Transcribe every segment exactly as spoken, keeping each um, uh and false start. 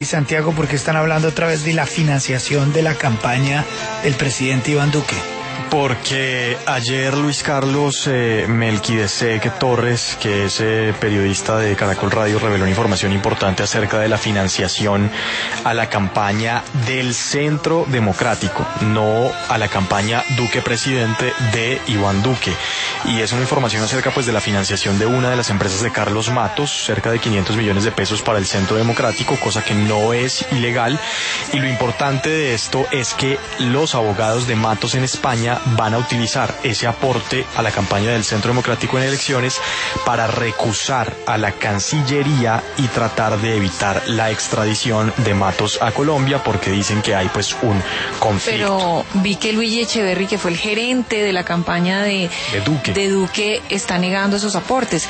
Santiago, ¿por qué están hablando otra vez de la financiación de la campaña del presidente Iván Duque? Porque ayer Luis Carlos eh, Melquisedec Torres, que es eh, periodista de Caracol Radio, reveló una información importante acerca de la financiación a la campaña del Centro Democrático, no a la campaña Duque Presidente de Iván Duque. Y es una información acerca pues de la financiación de una de las empresas de Carlos Matos, cerca de quinientos millones de pesos para el Centro Democrático, cosa que no es ilegal. Y lo importante de esto es que los abogados de Matos en España van a utilizar ese aporte a la campaña del Centro Democrático en elecciones para recusar a la Cancillería y tratar de evitar la extradición de Matos a Colombia, porque dicen que hay pues un conflicto. Pero vi que Luigi Echeverry, que fue el gerente de la campaña de, de Duque, de Duque, está negando esos aportes.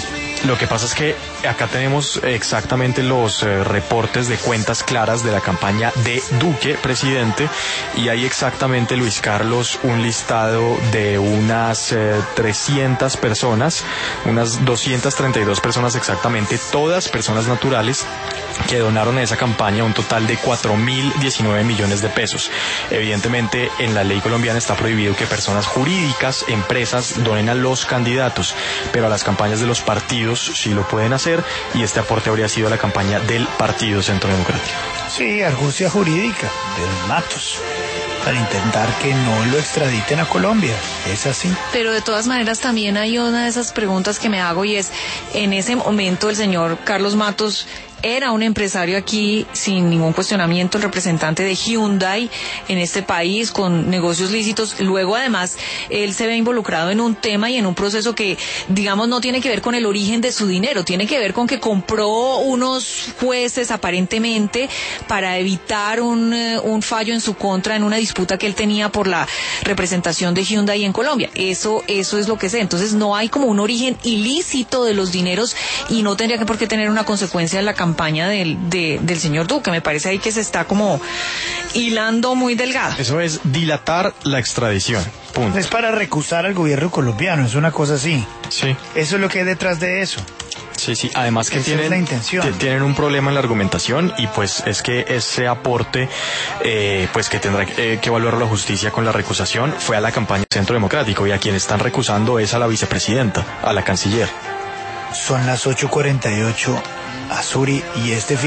Lo que pasa es que acá tenemos exactamente los eh, reportes de cuentas claras de la campaña de Duque, presidente, y hay exactamente, Luis Carlos, un listado de unas eh, trescientas personas, unas doscientas treinta y dos personas exactamente, todas personas naturales, que donaron a esa campaña un total de cuatro mil diecinueve millones de pesos. Evidentemente, en la ley colombiana está prohibido que personas jurídicas, empresas, donen a los candidatos, pero a las campañas de los partidos sí lo pueden hacer, y este aporte habría sido a la campaña del Partido Centro Democrático. Sí, argucia jurídica de Matos para intentar que no lo extraditen a Colombia, es así. Pero de todas maneras también hay una de esas preguntas que me hago, y es, en ese momento el señor Carlos Matos era un empresario aquí sin ningún cuestionamiento, el representante de Hyundai en este país con negocios lícitos. Luego, además, él se ve involucrado en un tema y en un proceso que, digamos, no tiene que ver con el origen de su dinero, tiene que ver con que compró unos jueces aparentemente para evitar un, un fallo en su contra en una disputa que él tenía por la representación de Hyundai en Colombia. Eso, eso es lo que sé. Entonces, no hay como un origen ilícito de los dineros y no tendría que por qué tener una consecuencia en la campaña campaña del, de, del señor Duque. Me parece ahí que se está como hilando muy delgado. Eso es dilatar la extradición. Punto. Es para recusar al gobierno colombiano, es una cosa así. Sí. Eso es lo que hay detrás de eso. Sí, sí, además que tienen, es la intención. tienen un problema en la argumentación, y pues es que ese aporte eh, pues que tendrá eh, que evaluar la justicia con la recusación fue a la campaña del Centro Democrático, y a quien están recusando es a la vicepresidenta, a la canciller. Son las ocho cuarenta y ocho, Azuri, y este fin